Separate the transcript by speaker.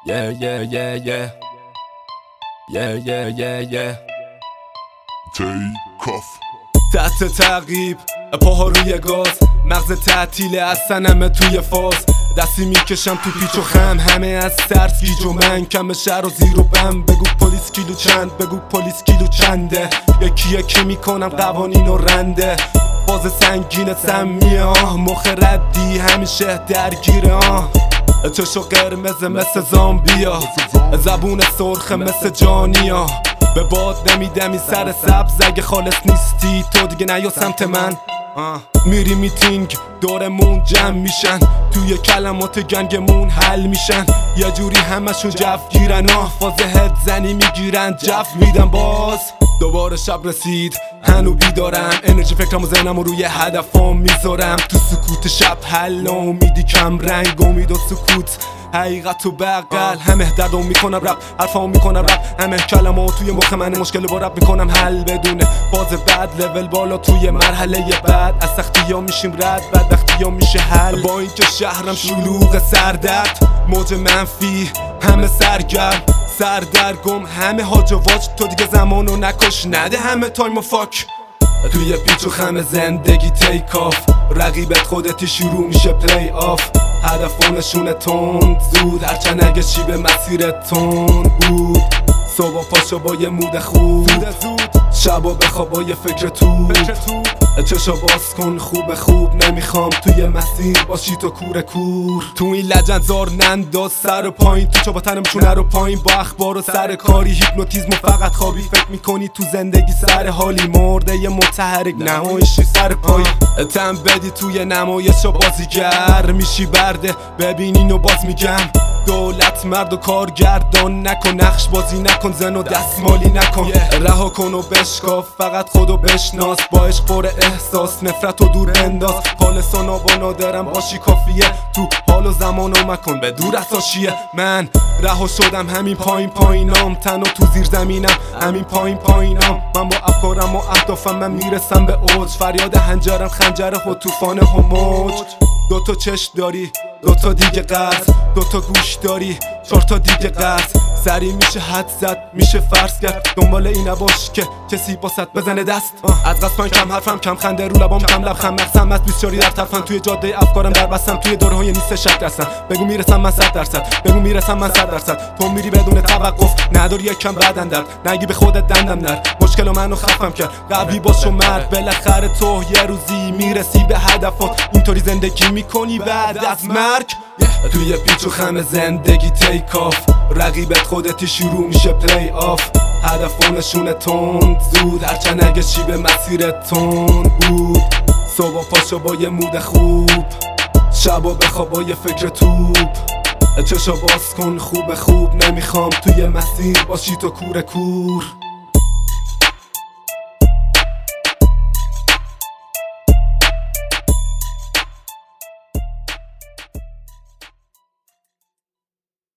Speaker 1: Yeah, yeah, yeah, yeah. Yeah, yeah, yeah, yeah.
Speaker 2: Take off.
Speaker 1: تحت تعقیب پاها روی گاز، مغز تعطیله از سنمه توی فاز، دستی میکشم تو پیچ و خم، همه از ترس گیج و من کم شهر و زیر و بم. بگو پلیس کیلو چند، بگو پلیس کیلو چنده، یکی یکی میکنم قوانین و رنده. باز سنگین سمیه مخ ردی همیشه درگیره چشو قرمز مثل زامبیا، زبون سرخه مثل جانیا. به باد نمیدمی سر سبز، اگه خالص نیستی تو دیگه نیا سمت من. میری میتینگ دورمون جمع میشن، توی کلمات گنگمون حل میشن، یه جوری همشون جف گیرن فاز هد زنی میگیرن جف میدن. باز دوباره شب رسید هنو بیدارم، انرژی فکرم و ذهنم روی هدفام میذارم. تو سکوت شب حل امیدی کم رنگ، امید و سکوت حقیقت و بغل. همه دردو میکنم رپ، حرفامو میکنم رپ، همه کلمات توی مخ من، مشکل با رپ میکنم حل بدونه باز بعد لول بالا توی مرحله بعد. از سختی ها میشیم رد، بدبختی ها میشه حل. با اینکه شهرم شلوغ سردرد، موج منفی همه سرگرم، سردرگم همه هاج و واج. تو دیگه زمانو نکش، نده همه تایم و فاک. توی پیچ و خم زندگی تیک آف، رقیبت خودتی شروع میشه پلی آف. هدف و نشونه تند زود، هرچند اگه چی به مسیر تند بود. صبح پاشو با یه مود خوب، شبا بخواب با یه فکر تو. چشا باز کن خوب نمیخوام توی مسیر باشی تو کور کور. تو این لجنزار ننداز سر و پایین، تو چا با تنم چونه رو پایین. با اخبار و سر کاری هیپنوتیزم و فقط خوابی، فکر میکنی تو زندگی سر حالی. مرده یه متحرک نمایشی سر پایی، تم بدی توی نمایش و بازیگر میشی برده. ببین اینو باز میگم، دولت مرد و کارگردان نکن، نقش بازی نکن، زن و دستمالی نکن. رها کن و بشکاف، فقط خودو بشناس، با عشق پر احساس، نفرت و دور انداز. خالصانا با نادرم باشی کافیه، تو حال و زمان و مکن به دور از حاشیه. من رها شدم همین پایینام، تن و تو زیر زمینم همین پایینام. من با افکارم و اهدافم من میرسم به اوج، فریاد هنجرم خنجر خود طوفان هموج. دوتا چشم داری، دوتا دیگه قصد، دوتا گوش داری، چهارتا دیگه قصد. سری میشه حد زد، میشه فرض کرد، دنبال این نباش که کسی باست بزنه دست. از قصد پایین کم حرفم، کم خنده رو لبام، کم لبخند، مقصم از 24 در طرفم. توی جاده افکارم در بستم، توی دورهای نیست شک دستم. بگو میرسم من 100%، بگو میرسم من 100%. تو میری بدون توقف، نداری یکم بدن درد، نگی به خودت دندم نرد. مشکل منو خفم کرد، قوی باش و مرد، بالاخره تو یه روزی میرسی به هدفات. اینطوری زندگی میکنی بعد از مرگ. توی پیچ و خم زندگی تیک آف، رقیبت خودتی شروع میشه پلی آف. هدف و نشونه تند زود، هرچند اگه چی به مسیر تند بود. صبح پاشو با یه مود خوب، شبا بخواب با یه فکر توپ. چشا باز کن خوب نمیخوام توی مسیر باشی تو کور کور.